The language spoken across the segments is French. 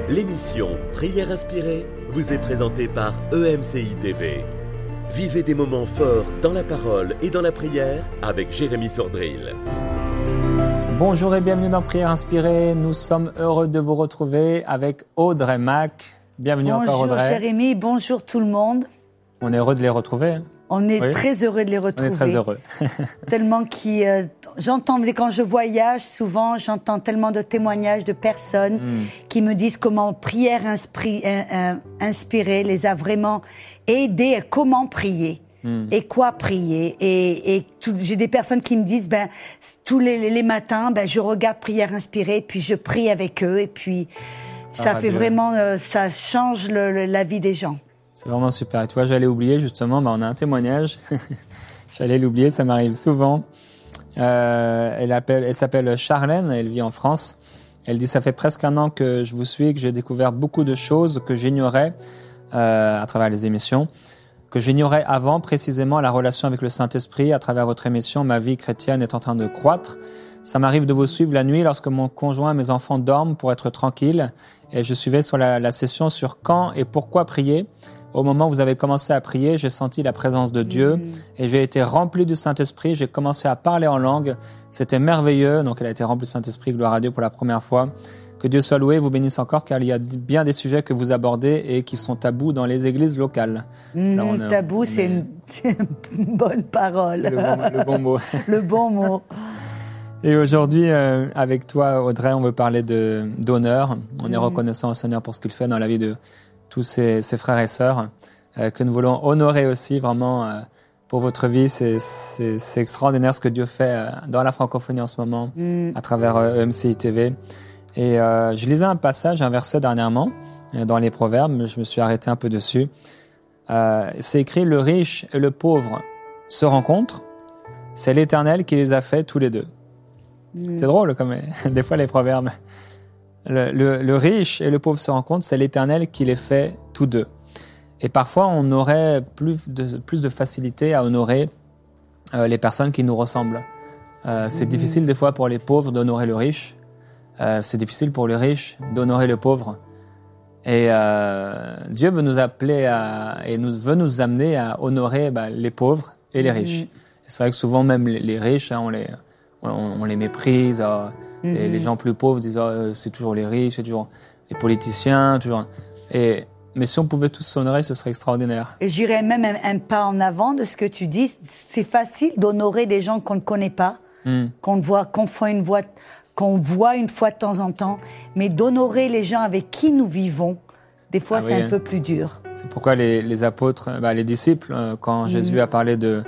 L'émission Prière inspirée vous est présentée par EMCI TV. Vivez des moments forts dans la parole et dans la prière avec Jérémy Sordrill. Bonjour et bienvenue dans Prière inspirée. Nous sommes heureux de vous retrouver avec Audrey Mac. Bienvenue encore Audrey. Bonjour Jérémy, bonjour tout le monde. On est heureux de les retrouver. On est très heureux de les retrouver. On est très heureux. Tellement j'entends, quand je voyage, souvent, j'entends tellement de témoignages de personnes qui me disent comment prière inspirée les a vraiment aidés à comment prier. Et quoi prier. J'ai des personnes qui me disent, tous les matins, je regarde prière inspirée, puis je prie avec eux, et puis ça fait vraiment, ça change la vie des gens. C'est vraiment super. Et tu vois, j'allais oublier justement, on a un témoignage. J'allais l'oublier, ça m'arrive souvent. Elle s'appelle Charlène, elle vit en France. Elle dit, ça fait presque 1 an que je vous suis, que j'ai découvert beaucoup de choses que j'ignorais à travers les émissions, que j'ignorais avant, précisément la relation avec le Saint-Esprit. À travers votre émission, ma vie chrétienne est en train de croître. Ça m'arrive de vous suivre la nuit lorsque mon conjoint et mes enfants dorment pour être tranquille. Et je suivais sur la session sur quand et pourquoi prier. Au moment où vous avez commencé à prier, j'ai senti la présence de Dieu et j'ai été rempli du Saint-Esprit. J'ai commencé à parler en langue. C'était merveilleux. Donc, elle a été remplie du Saint-Esprit. Gloire à Dieu pour la première fois. Que Dieu soit loué, vous bénisse encore, car il y a bien des sujets que vous abordez et qui sont tabous dans les églises locales. Tabou, c'est une bonne parole. Le bon mot. Le bon mot. Et aujourd'hui, avec toi, Audrey, on veut parler d'honneur. On est reconnaissant au Seigneur pour ce qu'il fait dans la vie de tous ses frères et sœurs, que nous voulons honorer aussi vraiment pour votre vie. C'est extraordinaire ce que Dieu fait dans la francophonie en ce moment, à travers EMCI TV. Et je lisais un passage, un verset dernièrement, dans les Proverbes, je me suis arrêté un peu dessus. C'est écrit, le riche et le pauvre se rencontrent, c'est l'Éternel qui les a fait tous les deux. C'est drôle, comme des fois les Proverbes. Le riche et le pauvre se rencontrent, c'est l'Éternel qui les fait tous deux. Et parfois, on aurait plus de facilité à honorer les personnes qui nous ressemblent. C'est difficile des fois pour les pauvres d'honorer le riche. C'est difficile pour le riche d'honorer le pauvre. Et Dieu veut nous appeler veut nous amener à honorer les pauvres et les riches. Et c'est vrai que souvent, même les riches, on les méprise. Et les gens plus pauvres disent c'est toujours les riches, c'est toujours les politiciens, toujours. Mais si on pouvait tous s'honorer, ce serait extraordinaire. Et j'irais même un pas en avant de ce que tu dis. C'est facile d'honorer des gens qu'on ne connaît pas, qu'on voit une fois de temps en temps, mais d'honorer les gens avec qui nous vivons, des fois c'est un peu plus dur. C'est pourquoi les apôtres, les disciples, quand Jésus a parlé de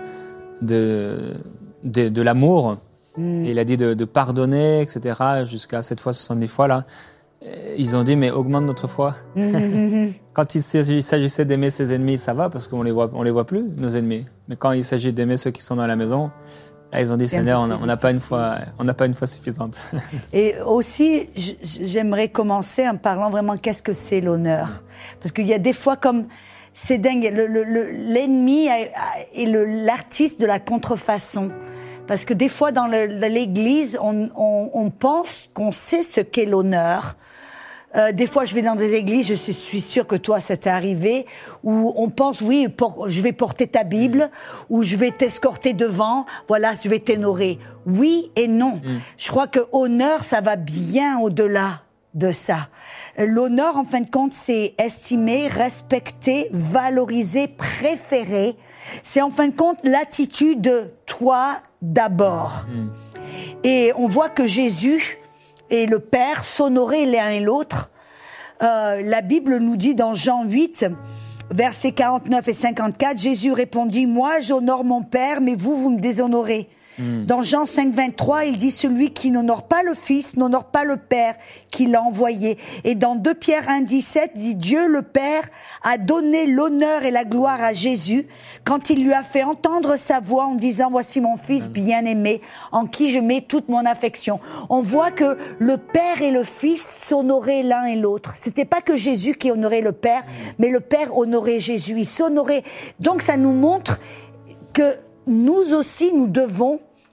l'amour, et il a dit de pardonner, etc., jusqu'à 7 fois, 70 fois, là, ils ont dit, mais augmente notre foi. Quand il s'agissait d'aimer ses ennemis, ça va, parce qu'on les voit plus, nos ennemis. Mais quand il s'agit d'aimer ceux qui sont dans la maison, là, ils ont dit, Seigneur, on n'a pas une foi suffisante. Et aussi, j'aimerais commencer en parlant vraiment qu'est-ce que c'est l'honneur. Parce qu'il y a des fois comme, c'est dingue, l'ennemi est l'artiste de la contrefaçon. Parce que des fois, dans l'église, on pense qu'on sait ce qu'est l'honneur. Des fois, je vais dans des églises, je suis sûre que toi, ça t'est arrivé, où on pense, je vais porter ta Bible, ou je vais t'escorter devant, voilà, je vais t'honorer. Oui et non. Je crois que honneur, ça va bien au-delà de ça. L'honneur, en fin de compte, c'est estimer, respecter, valoriser, préférer. C'est en fin de compte l'attitude de toi d'abord. Et on voit que Jésus et le Père s'honoraient l'un et l'autre. La Bible nous dit dans Jean 8, versets 49 et 54, Jésus répondit, « Moi, j'honore mon Père, mais vous me déshonorez. » Dans Jean 5, 23, il dit, celui qui n'honore pas le Fils n'honore pas le Père qui l'a envoyé. Et dans 2 Pierre 1, 17, dit, Dieu le Père a donné l'honneur et la gloire à Jésus quand il lui a fait entendre sa voix en disant, voici mon Fils bien-aimé en qui je mets toute mon affection. On voit que le Père et le Fils s'honoraient l'un et l'autre. C'était pas que Jésus qui honorait le Père, mais le Père honorait Jésus. Il s'honorait. Donc ça nous montre que nous aussi, nous devons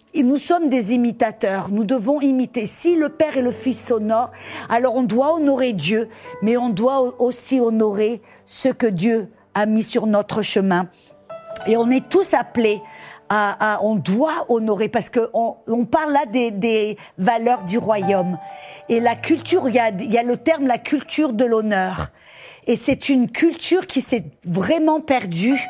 nous sommes des imitateurs, nous devons imiter. Si le Père et le Fils s'honorent, alors on doit honorer Dieu, mais on doit aussi honorer ce que Dieu a mis sur notre chemin. Et on est tous appelés on doit honorer, parce que on parle là des valeurs du royaume. Et la culture, il y a le terme la culture de l'honneur. Et c'est une culture qui s'est vraiment perdue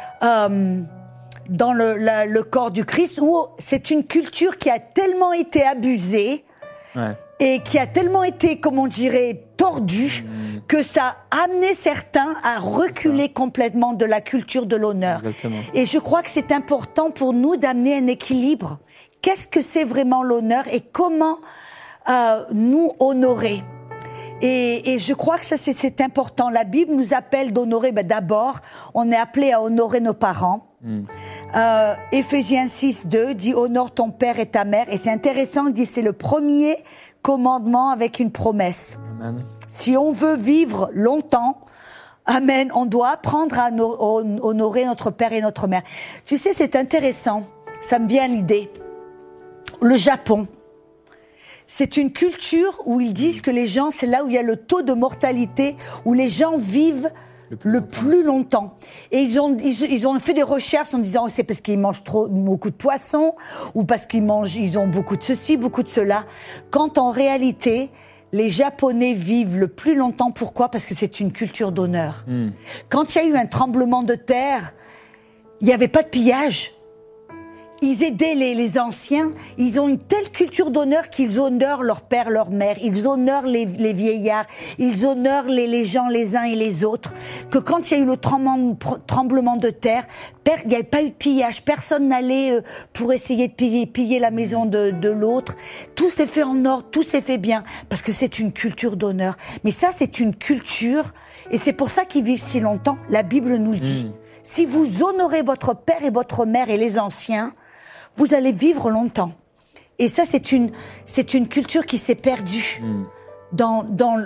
dans le corps du Christ, où c'est une culture qui a tellement été abusée et qui a tellement été, comment on dirait, tordue, que ça a amené certains à reculer complètement de la culture de l'honneur. Exactement. Et je crois que c'est important pour nous d'amener un équilibre. Qu'est-ce que c'est vraiment l'honneur et comment nous honorer? Et je crois que ça c'est important. La Bible nous appelle d'honorer. D'abord, on est appelé à honorer nos parents. Éphésiens 6:2 dit honore ton père et ta mère. Et c'est intéressant, il dit c'est le premier commandement avec une promesse. Amen. Si on veut vivre longtemps, amen, on doit apprendre à honorer notre père et notre mère. Tu sais, c'est intéressant. Ça me vient à l'idée. Le Japon. C'est une culture où ils disent que les gens, c'est là où il y a le taux de mortalité, où les gens vivent le plus longtemps. Et ils ont fait des recherches en disant c'est parce qu'ils mangent beaucoup de poissons, ou parce ils ont beaucoup de ceci, beaucoup de cela. Quand en réalité, les Japonais vivent le plus longtemps. Pourquoi? Parce que c'est une culture d'honneur. Quand il y a eu un tremblement de terre, il n'y avait pas de pillage. Ils aidaient les anciens. Ils ont une telle culture d'honneur qu'ils honorent leur père, leur mère. Ils honorent les vieillards. Ils honorent les gens les uns et les autres. Que quand il y a eu le tremblement de terre, il n'y avait pas eu de pillage. Personne n'allait pour essayer de piller la maison de l'autre. Tout s'est fait en ordre, tout s'est fait bien. Parce que c'est une culture d'honneur. Mais ça, c'est une culture. Et c'est pour ça qu'ils vivent si longtemps. La Bible nous le dit. Si vous honorez votre père et votre mère et les anciens, vous allez vivre longtemps. Et ça, c'est une culture qui s'est perdue dans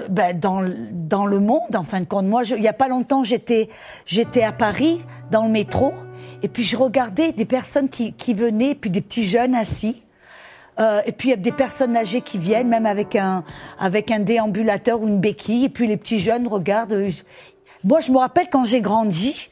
le monde, en fin de compte. Moi, il y a pas longtemps, j'étais à Paris, dans le métro, et puis je regardais des personnes qui venaient, puis des petits jeunes assis, et puis il y a des personnes âgées qui viennent, même avec un déambulateur ou une béquille, et puis les petits jeunes regardent. Moi, je me rappelle quand j'ai grandi,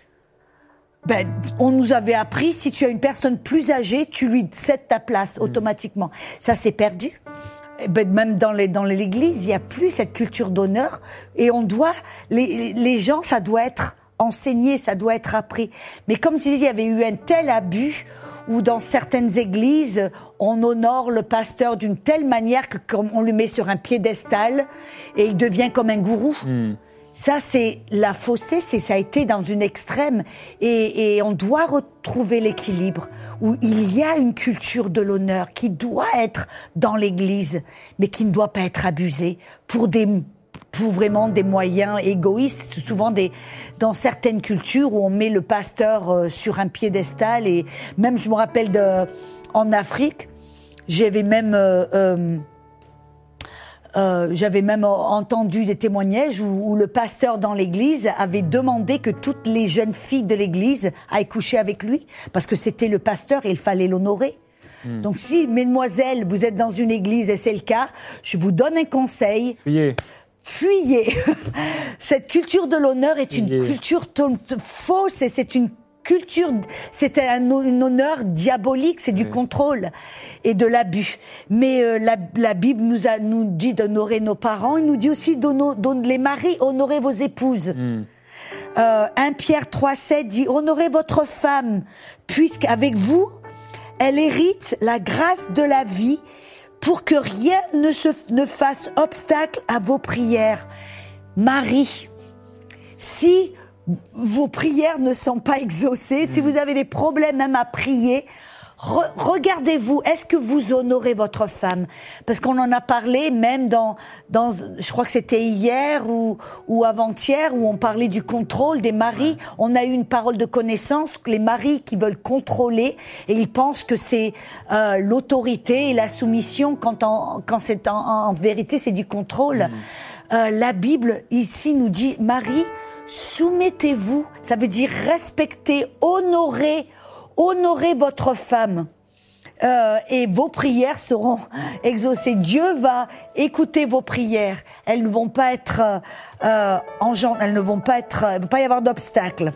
on nous avait appris, si tu as une personne plus âgée, tu lui cèdes ta place automatiquement. Ça s'est perdu. Même dans l'église, il n'y a plus cette culture d'honneur. Et on doit, les gens, ça doit être enseigné, ça doit être appris. Mais comme tu dis, il y avait eu un tel abus où dans certaines églises, on honore le pasteur d'une telle manière que comme on le met sur un piédestal et il devient comme un gourou. Ça, c'est la faussée, ça a été dans une extrême. Et on doit retrouver l'équilibre où il y a une culture de l'honneur qui doit être dans l'Église, mais qui ne doit pas être abusée pour vraiment des moyens égoïstes. Souvent dans certaines cultures où on met le pasteur sur un piédestal. Et même, je me rappelle en Afrique, j'avais même entendu des témoignages où le pasteur dans l'église avait demandé que toutes les jeunes filles de l'église aillent coucher avec lui, parce que c'était le pasteur et il fallait l'honorer. Donc si, mesdemoiselles, vous êtes dans une église et c'est le cas, je vous donne un conseil. Fuyez. Cette culture de l'honneur est une culture fausse et c'est une culture, c'est un honneur diabolique, c'est du contrôle et de l'abus. Mais la Bible nous dit d'honorer nos parents, il nous dit aussi les maris, honorez vos épouses. 1 Pierre 3,7 dit honorez votre femme, puisqu'avec vous, elle hérite la grâce de la vie pour que rien ne fasse obstacle à vos prières. Marie, si vos prières ne sont pas exaucées, si vous avez des problèmes même à prier, regardez-vous, est-ce que vous honorez votre femme? Parce qu'on en a parlé même dans je crois que c'était hier ou avant-hier, où on parlait du contrôle des maris. On a eu une parole de connaissance, que les maris qui veulent contrôler, et ils pensent que c'est l'autorité et la soumission, quand c'est en vérité c'est du contrôle. La Bible ici nous dit, Marie, soumettez-vous, ça veut dire respecter, honorer votre femme. et vos prières seront exaucées. Dieu va écouter vos prières. Elles ne vont pas être elles ne vont pas être, il ne va pas y avoir d'obstacles.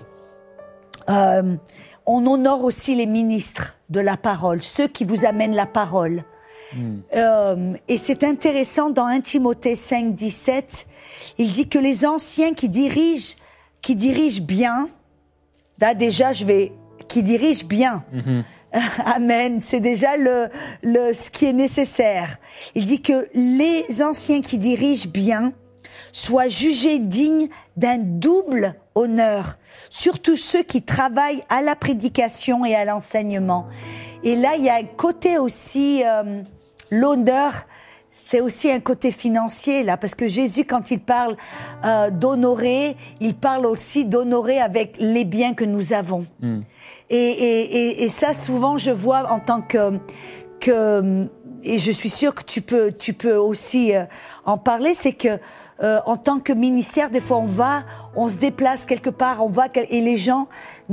On honore aussi les ministres de la parole, ceux qui vous amènent la parole. Et c'est intéressant dans 1 Timothée 5, 17, il dit que les anciens qui dirigent bien, là déjà qui dirigent bien. Amen. C'est déjà ce qui est nécessaire. Il dit que les anciens qui dirigent bien soient jugés dignes d'un double honneur, surtout ceux qui travaillent à la prédication et à l'enseignement. Et là, il y a un côté aussi, l'honneur, c'est aussi un côté financier, là, parce que Jésus, quand il parle d'honorer, il parle aussi d'honorer avec les biens que nous avons. Et ça, souvent, je vois en tant que et je suis sûre que tu peux aussi en parler, c'est que en tant que ministère, des fois on se déplace quelque part, et les gens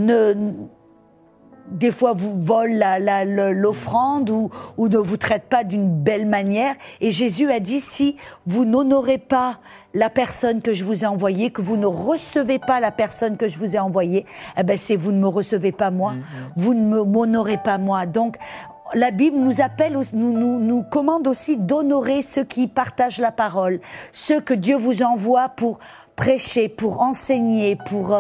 des fois vous volent l'offrande ou ne vous traitent pas d'une belle manière. Et Jésus a dit, si vous n'honorez pas la personne que je vous ai envoyée, que vous ne recevez pas la personne que je vous ai envoyée, c'est vous ne me recevez pas moi, vous ne m'honorez pas moi. Donc la Bible nous appelle, nous commande aussi d'honorer ceux qui partagent la parole, ceux que Dieu vous envoie pour prêcher, pour enseigner, pour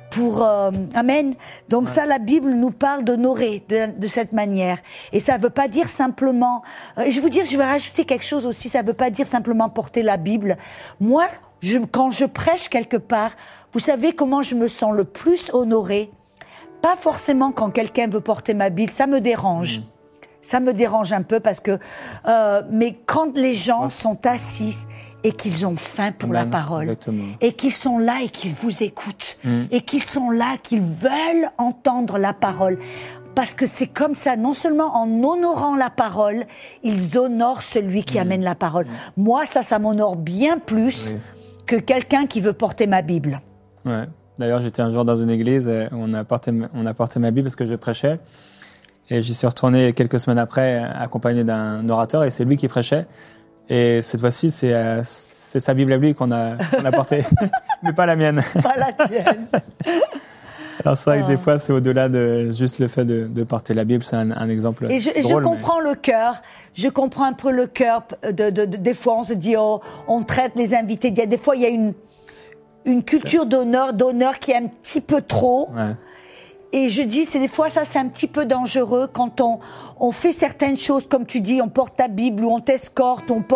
amen. Donc ça, la Bible nous parle d'honorer de cette manière. Et ça veut pas dire simplement, je vais rajouter quelque chose aussi, ça veut pas dire simplement porter la Bible. Moi, quand je prêche quelque part, vous savez comment je me sens le plus honorée? Pas forcément quand quelqu'un veut porter ma Bible, ça me dérange. Ça me dérange un peu parce que, mais quand les gens sont assis et qu'ils ont faim pour la parole, exactement. Et qu'ils sont là et qu'ils vous écoutent, et qu'ils sont là, qu'ils veulent entendre la parole. Parce que c'est comme ça, non seulement en honorant la parole, ils honorent celui qui amène la parole. Moi, ça m'honore bien plus que quelqu'un qui veut porter ma Bible. Ouais. D'ailleurs, j'étais un jour dans une église, où on a porté ma Bible parce que je prêchais. Et j'y suis retourné quelques semaines après, accompagné d'un orateur, et c'est lui qui prêchait. Et cette fois-ci, c'est sa Bible à lui qu'on a portée, mais pas la mienne. Pas la tienne. Alors c'est vrai que des fois, c'est au-delà de juste le fait de porter la Bible, c'est un exemple drôle. Et je comprends le cœur. Je comprends un peu le cœur. Des fois, on se dit, on traite les invités. Des fois, il y a une culture d'honneur qui est un petit peu trop. Ouais. Et je dis, des fois, ça, c'est un petit peu dangereux quand on fait certaines choses, comme tu dis, on porte ta Bible ou on t'escorte, on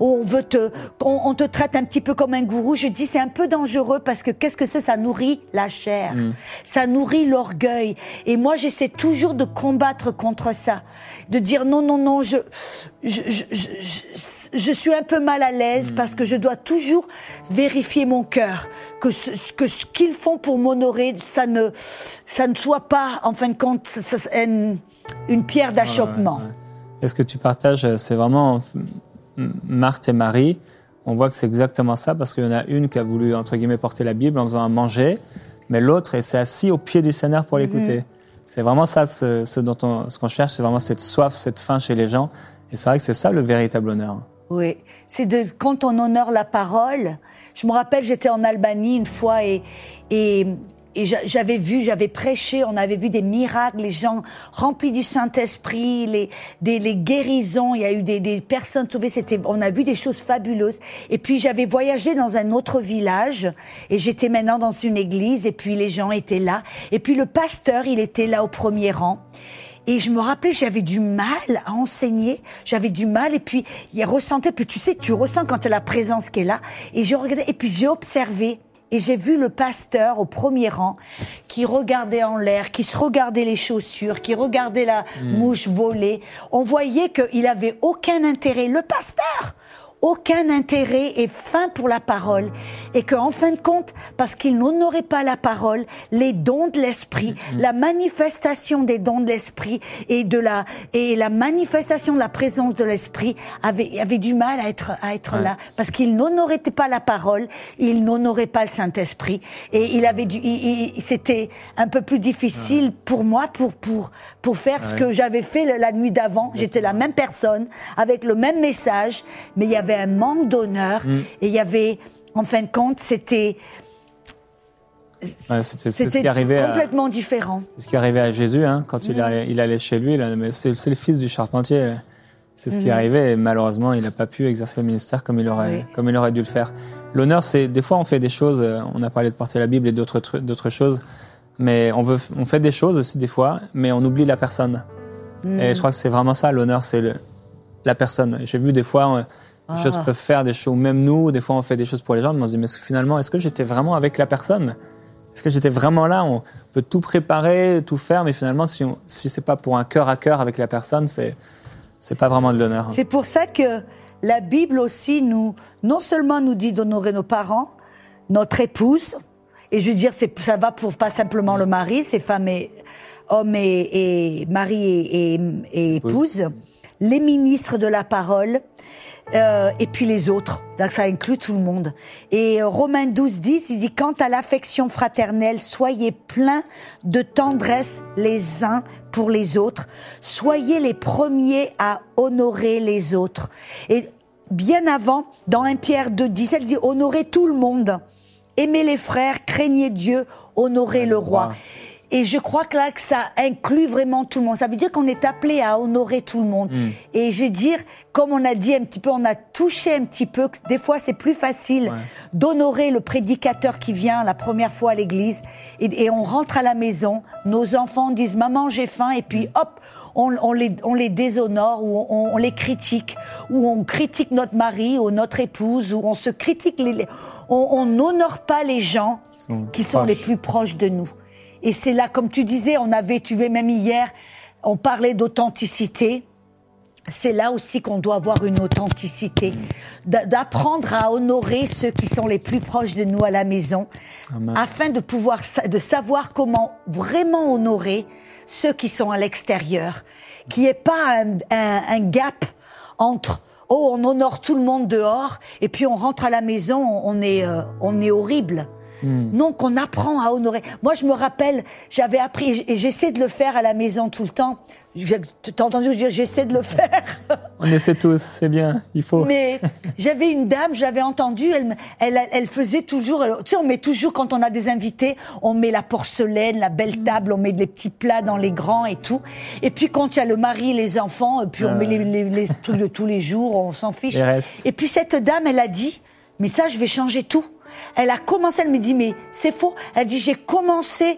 te traite un petit peu comme un gourou. Je dis, c'est un peu dangereux parce que qu'est-ce que c'est? Ça nourrit la chair. Ça nourrit l'orgueil. Et moi, j'essaie toujours de combattre contre ça. De dire, non, je suis un peu mal à l'aise parce que je dois toujours vérifier mon cœur. Que ce qu'ils font pour m'honorer, ça ne soit pas, en fin de compte, une pierre d'achoppement. Ouais. Et ce que tu partages, c'est vraiment Marthe et Marie. On voit que c'est exactement ça, parce qu'il y en a une qui a voulu, entre guillemets, porter la Bible en faisant à manger, mais l'autre, elle s'est assise au pied du Seigneur pour l'écouter. C'est vraiment ça, ce qu'on cherche, c'est vraiment cette soif, cette faim chez les gens. Et c'est vrai que c'est ça le véritable honneur. Oui, quand on honore la parole. Je me rappelle, j'étais en Albanie une fois et j'avais prêché, on avait vu des miracles, les gens remplis du Saint-Esprit, les guérisons, il y a eu des personnes sauvées, on a vu des choses fabuleuses. Et puis j'avais voyagé dans un autre village et j'étais maintenant dans une église et puis les gens étaient là. Et puis le pasteur, il était là au premier rang. Et je me rappelais, j'avais du mal à enseigner, j'avais du mal, et puis il ressentait, puis tu ressens quand tu as la présence qui est là, et je regardais, et puis j'ai observé, et j'ai vu le pasteur au premier rang, qui regardait en l'air, qui se regardait les chaussures, qui regardait la mouche voler. On voyait qu'il avait aucun intérêt, le pasteur, aucun intérêt et fin pour la parole. Et qu'en fin de compte, parce qu'ils n'honoraient pas la parole, les dons de l'esprit, la manifestation des dons de l'esprit et la manifestation de la présence de l'esprit avait du mal à être là. Parce qu'ils n'honoraient pas la parole, ils n'honoraient pas le Saint-Esprit. Et c'était un peu plus difficile pour moi pour faire ce que j'avais fait la nuit d'avant. J'étais la même personne, avec le même message, mais il y avait un manque d'honneur, et il y avait, en fin de compte, c'était ce qui arrivait complètement différent. C'est ce qui arrivait à Jésus, hein, quand il allait chez lui, mais c'est le fils du charpentier. C'est ce qui arrivait, et malheureusement, il n'a pas pu exercer le ministère comme il aurait dû le faire. L'honneur, c'est, des fois, on fait des choses, on a parlé de porter la Bible et d'autres choses, mais on fait des choses aussi, des fois, mais on oublie la personne. Et je crois que c'est vraiment ça, l'honneur, c'est la personne. J'ai vu des fois, les choses peuvent faire des choses, même nous, des fois on fait des choses pour les gens, mais on se dit, mais finalement, est-ce que j'étais vraiment avec la personne ? Est-ce que j'étais vraiment là ? On peut tout préparer, tout faire, mais finalement, si c'est pas pour un cœur à cœur avec la personne, c'est pas vraiment de l'honneur. C'est pour ça que la Bible aussi non seulement nous dit d'honorer nos parents, notre épouse, et je veux dire, ça va pour pas simplement le mari, c'est femme et homme et mari et épouse, les ministres de la parole, et puis les autres. Donc ça inclut tout le monde. Et Romains 12:10, il dit, quant à l'affection fraternelle, soyez pleins de tendresse les uns pour les autres. Soyez les premiers à honorer les autres. Et bien avant, dans 1 Pierre 2:17, il dit, honorez tout le monde. Aimez les frères, craignez Dieu, honorez le roi. Et je crois que là, que ça inclut vraiment tout le monde. Ça veut dire qu'on est appelé à honorer tout le monde. Et je veux dire, comme on a dit un petit peu, on a touché un petit peu, que des fois c'est plus facile d'honorer le prédicateur qui vient la première fois à l'église. Et on rentre à la maison, nos enfants disent « Maman, j'ai faim » et puis hop, on les déshonore, ou on les critique, ou on critique notre mari ou notre épouse, ou on se critique. On n'honore pas les gens qui sont les plus proches de nous. Et c'est là, comme tu disais, tu vois, même hier, on parlait d'authenticité. C'est là aussi qu'on doit avoir une authenticité, d'apprendre à honorer ceux qui sont les plus proches de nous à la maison, afin de savoir comment vraiment honorer ceux qui sont à l'extérieur, qu'il n'y ait pas un gap entre on honore tout le monde dehors et puis on rentre à la maison, on est horrible. Non, qu'on apprend à honorer. Moi, je me rappelle, j'avais appris, et j'essaie de le faire à la maison tout le temps. T'as entendu dire, j'essaie de le faire. On essaie tous, c'est bien, il faut. Mais j'avais une dame, j'avais entendu, elle faisait toujours, tu sais, on met toujours, quand on a des invités, on met la porcelaine, la belle table, on met des petits plats dans les grands et tout. Et puis quand il y a le mari, les enfants, puis on met les trucs de tous les jours, on s'en fiche. Et puis cette dame, elle a dit, mais ça, je vais changer tout. Elle a commencé, elle me dit, mais c'est faux. Elle dit, j'ai commencé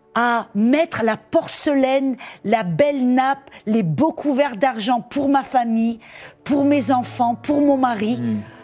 à mettre la porcelaine, la belle nappe, les beaux couverts d'argent pour ma famille, pour mes enfants, pour mon mari.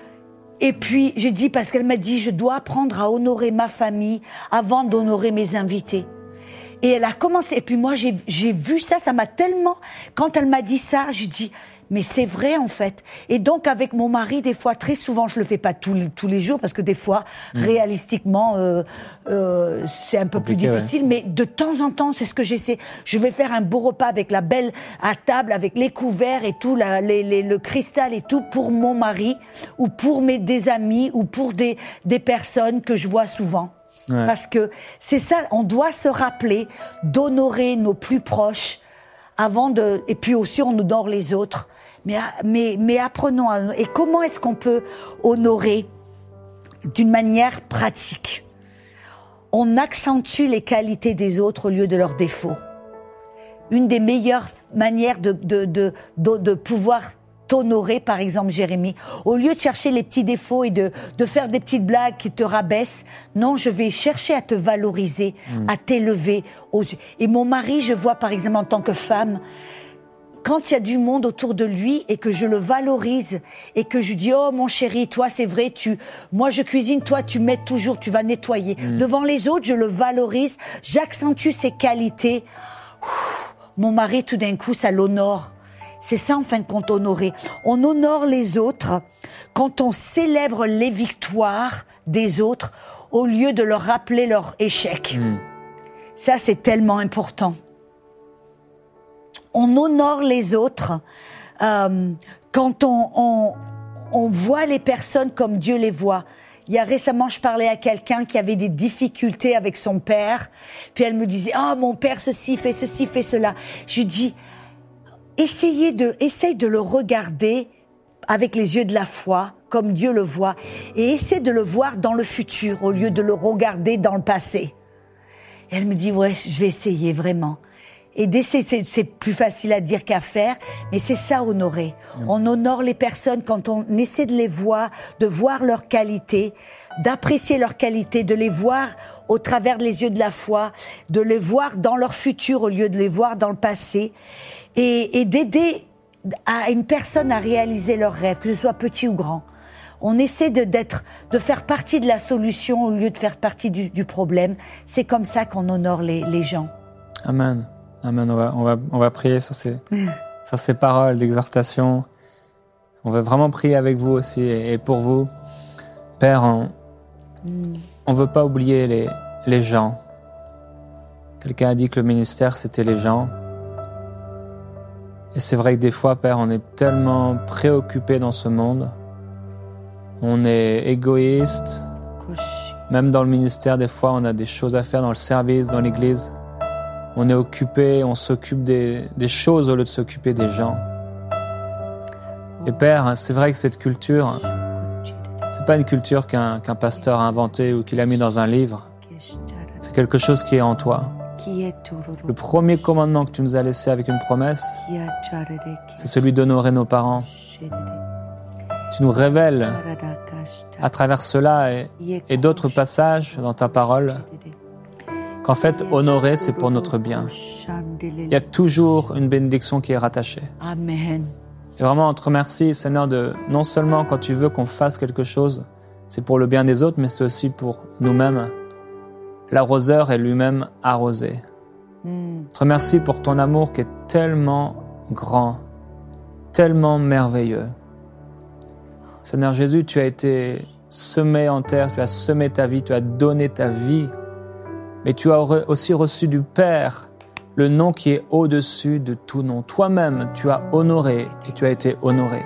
Et puis, j'ai dit, parce qu'elle m'a dit, je dois apprendre à honorer ma famille avant d'honorer mes invités. Et elle a commencé, et puis moi, j'ai vu ça m'a tellement, quand elle m'a dit ça, j'ai dit, mais c'est vrai, en fait. Et donc, avec mon mari, des fois, très souvent, je le fais pas tous les jours, parce que des fois, réalistiquement, c'est un peu plus difficile, mais de temps en temps, c'est ce que j'essaie. Je vais faire un beau repas avec la belle à table, avec les couverts et tout, le cristal et tout, pour mon mari, ou pour des amis, ou pour des personnes que je vois souvent. Parce que c'est ça, on doit se rappeler d'honorer nos plus proches et puis aussi on honore les autres. Mais apprenons à honorer. Et comment est-ce qu'on peut honorer d'une manière pratique? On accentue les qualités des autres au lieu de leurs défauts. Une des meilleures manières de pouvoir t'honorer, par exemple, Jérémie, au lieu de chercher les petits défauts et de faire des petites blagues qui te rabaissent, non, je vais chercher à te valoriser, à t'élever. Et mon mari, je vois, par exemple, en tant que femme, quand il y a du monde autour de lui et que je le valorise et que je dis, oh mon chéri, toi c'est vrai, moi je cuisine, toi tu m'aides toujours, tu vas nettoyer. Devant les autres, je le valorise, j'accentue ses qualités. Mon mari, tout d'un coup, ça l'honore. C'est ça, en fin de compte, honorer. On honore les autres quand on célèbre les victoires des autres au lieu de leur rappeler leur échec. Ça, c'est tellement important. On honore les autres quand on voit les personnes comme Dieu les voit. Il y a récemment, je parlais à quelqu'un qui avait des difficultés avec son père, puis elle me disait « Ah, mon père, ceci, fait cela ». Je lui dis « Essaye de le regarder avec les yeux de la foi, comme Dieu le voit, et essaie de le voir dans le futur, au lieu de le regarder dans le passé. » Et elle me dit « Ouais, je vais essayer, vraiment. » Et d'essayer, c'est plus facile à dire qu'à faire, mais c'est ça, honorer. On honore les personnes quand on essaie de les voir, de voir leurs qualités, d'apprécier leurs qualités, de les voir au travers des yeux de la foi, de les voir dans leur futur au lieu de les voir dans le passé, et d'aider à une personne à réaliser leurs rêves, que ce soit petit ou grand. On essaie de faire partie de la solution au lieu de faire partie du problème. C'est comme ça qu'on honore les gens. Amen. Amen. On va prier sur ces paroles d'exhortation. On va vraiment prier avec vous aussi et pour vous. Père, on veut pas oublier les gens. Quelqu'un a dit que le ministère, c'était les gens. Et c'est vrai que des fois, Père, on est tellement préoccupé dans ce monde. On est égoïste. Même dans le ministère, des fois, on a des choses à faire dans le service, dans l'église. On est occupé, on s'occupe des choses au lieu de s'occuper des gens. Et Père, c'est vrai que cette culture, c'est pas une culture qu'un pasteur a inventée ou qu'il a mis dans un livre. C'est quelque chose qui est en toi. Le premier commandement que tu nous as laissé avec une promesse, c'est celui d'honorer nos parents. Tu nous révèles à travers cela et d'autres passages dans ta parole qu'en fait, honorer, c'est pour notre bien. Il y a toujours une bénédiction qui est rattachée. Amen. Et vraiment, on te remercie, Seigneur, non seulement quand tu veux qu'on fasse quelque chose, c'est pour le bien des autres, mais c'est aussi pour nous-mêmes. L'arroseur est lui-même arrosé. Je te remercie pour ton amour qui est tellement grand, tellement merveilleux. Seigneur Jésus, tu as été semé en terre, tu as semé ta vie, tu as donné ta vie. Mais tu as aussi reçu du Père le nom qui est au-dessus de tout nom. Toi-même, tu as honoré et tu as été honoré.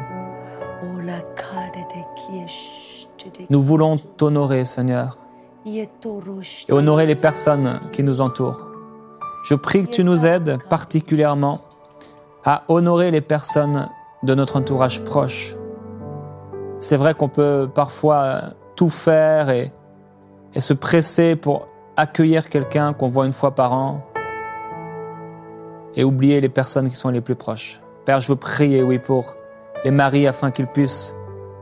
Nous voulons t'honorer, Seigneur, et honorer les personnes qui nous entourent. Je prie que tu nous aides particulièrement à honorer les personnes de notre entourage proche. C'est vrai qu'on peut parfois tout faire et se presser pour accueillir quelqu'un qu'on voit une fois par an et oublier les personnes qui sont les plus proches. Père, je veux prier, oui, pour les maris afin qu'ils puissent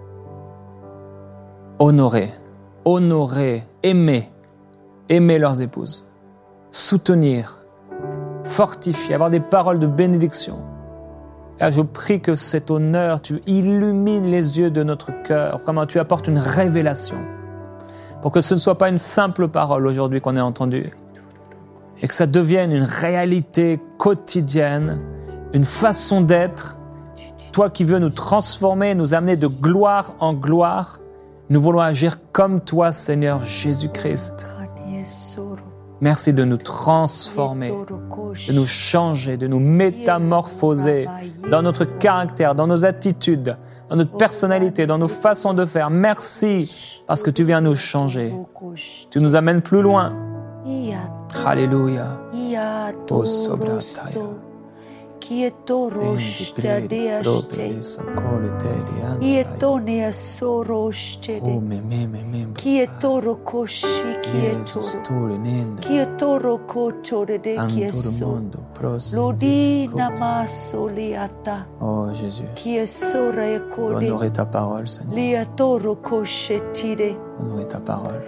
honorer, aimer leurs épouses, soutenir, fortifier, avoir des paroles de bénédiction. Père, je prie que cet honneur, tu illumines les yeux de notre cœur. Vraiment, tu apportes une révélation pour que ce ne soit pas une simple parole aujourd'hui qu'on ait entendue et que ça devienne une réalité quotidienne, une façon d'être. Toi qui veux nous transformer, nous amener de gloire en gloire, nous voulons agir comme toi, Seigneur Jésus-Christ. Merci de nous transformer, de nous changer, de nous métamorphoser dans notre caractère, dans nos attitudes, dans notre personnalité, dans nos façons de faire. Merci parce que tu viens nous changer. Tu nous amènes plus loin. Alléluia. Oh, Sobrataya. Kietoro shtadea Ietone soro shtede Kietoro koshi Kietoro kotore de kieso Lodi namasoliata Oh Jésus, Kiesora ekode honorer ta parole, Seigneur. Liatoro koshetide Honorer ta parole.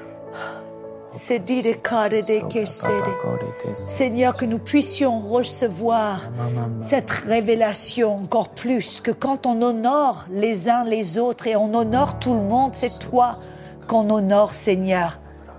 Seigneur, que nous puissions recevoir cette révélation encore plus, que quand on honore les uns les autres et on honore tout le monde, c'est toi qu'on honore, Seigneur.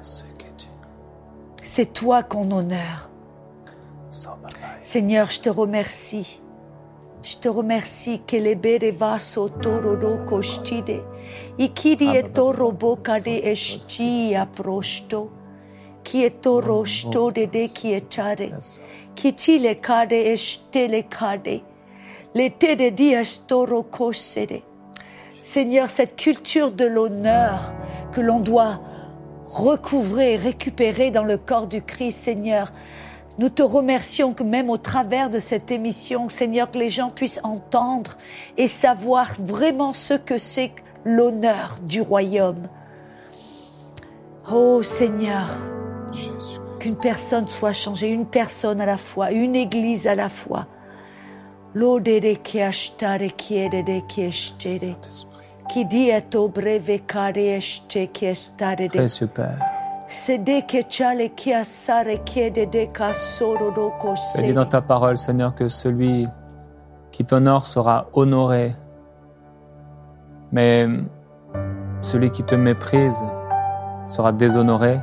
C'est toi qu'on honore. Seigneur, je te remercie Je te remercie que les berevaso torodo kostide. Ikiri et torobo kade esti aprosto. Qui est torosto de qui est tare. Qui ti le kade este le kade. Le te de dias toro kosede. Seigneur, cette culture de l'honneur que l'on doit recouvrer, récupérer dans le corps du Christ, Seigneur, nous te remercions que même au travers de cette émission, Seigneur, que les gens puissent entendre et savoir vraiment ce que c'est l'honneur du royaume. Oh Seigneur, qu'une personne soit changée, une personne à la fois, une église à la fois. L'odere qui ashtare qui edede qui estere. Qui dit eto breve care este qui estare. Précieux Père. Tu dis dans ta parole, Seigneur, que celui qui t'honore sera honoré, mais celui qui te méprise sera déshonoré.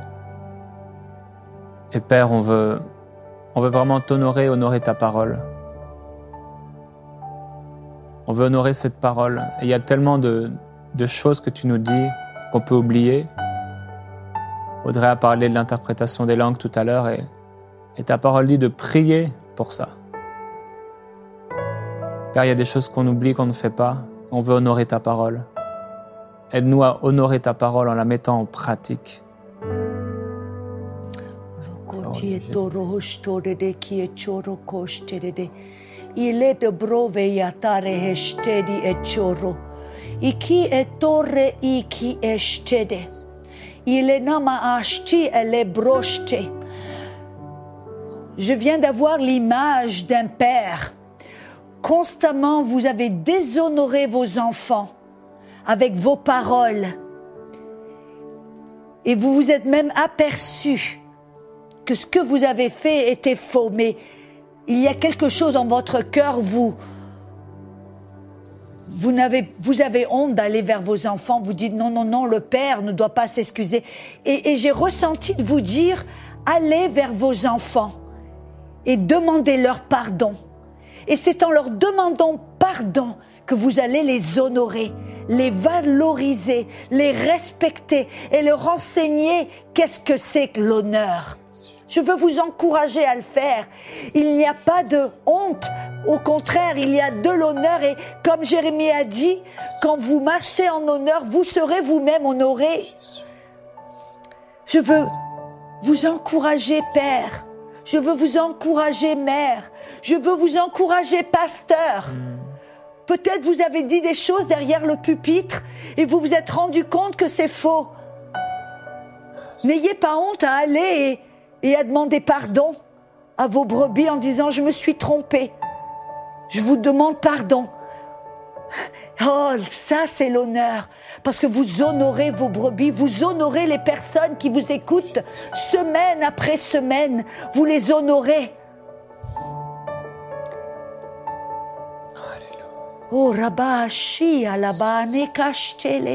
Et Père, on veut vraiment t'honorer, honorer ta parole. On veut honorer cette parole. Et il y a tellement de choses que tu nous dis qu'on peut oublier. Audrey a parlé de l'interprétation des langues tout à l'heure et ta parole dit de prier pour ça. Père, il y a des choses qu'on oublie, qu'on ne fait pas. On veut honorer ta parole. Aide-nous à honorer ta parole en la mettant en pratique. Il est de brove yatare hestedi et choro. Iki et torre iki estede. Il est nama ashti elle est brochete. Je viens d'avoir l'image d'un père. Constamment, vous avez déshonoré vos enfants avec vos paroles. Et vous vous êtes même aperçu que ce que vous avez fait était faux. Mais il y a quelque chose en votre cœur, vous avez honte d'aller vers vos enfants, vous dites non, le père ne doit pas s'excuser. Et j'ai ressenti de vous dire, allez vers vos enfants et demandez-leur pardon. Et c'est en leur demandant pardon que vous allez les honorer, les valoriser, les respecter et leur enseigner qu'est-ce que c'est que l'honneur. Je veux vous encourager à le faire. Il n'y a pas de honte. Au contraire, il y a de l'honneur. Et comme Jérémie a dit, quand vous marchez en honneur, vous serez vous-même honoré. Je veux vous encourager, Père. Je veux vous encourager, Mère. Je veux vous encourager, Pasteur. Peut-être vous avez dit des choses derrière le pupitre et vous vous êtes rendu compte que c'est faux. N'ayez pas honte à aller et à demander pardon à vos brebis en disant « Je me suis trompé, je vous demande pardon ». Oh, ça c'est l'honneur, parce que vous honorez vos brebis, vous honorez les personnes qui vous écoutent semaine après semaine, vous les honorez. Oh, Rabashi alabane kashtele.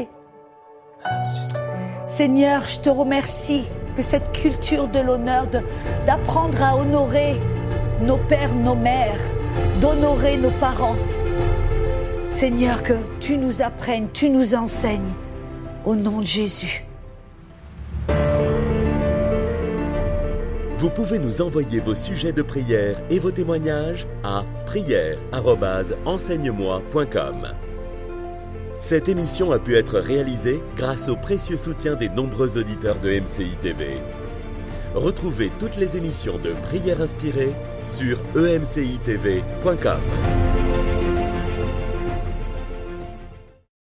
Seigneur, je te remercie que cette culture de l'honneur, d'apprendre à honorer nos pères, nos mères, d'honorer nos parents. Seigneur, que tu nous apprennes, tu nous enseignes, au nom de Jésus. Vous pouvez nous envoyer vos sujets de prière et vos témoignages à prière@enseigne-moi.com. Cette émission a pu être réalisée grâce au précieux soutien des nombreux auditeurs de MCI TV. Retrouvez toutes les émissions de Prière Inspirée sur emcitv.com.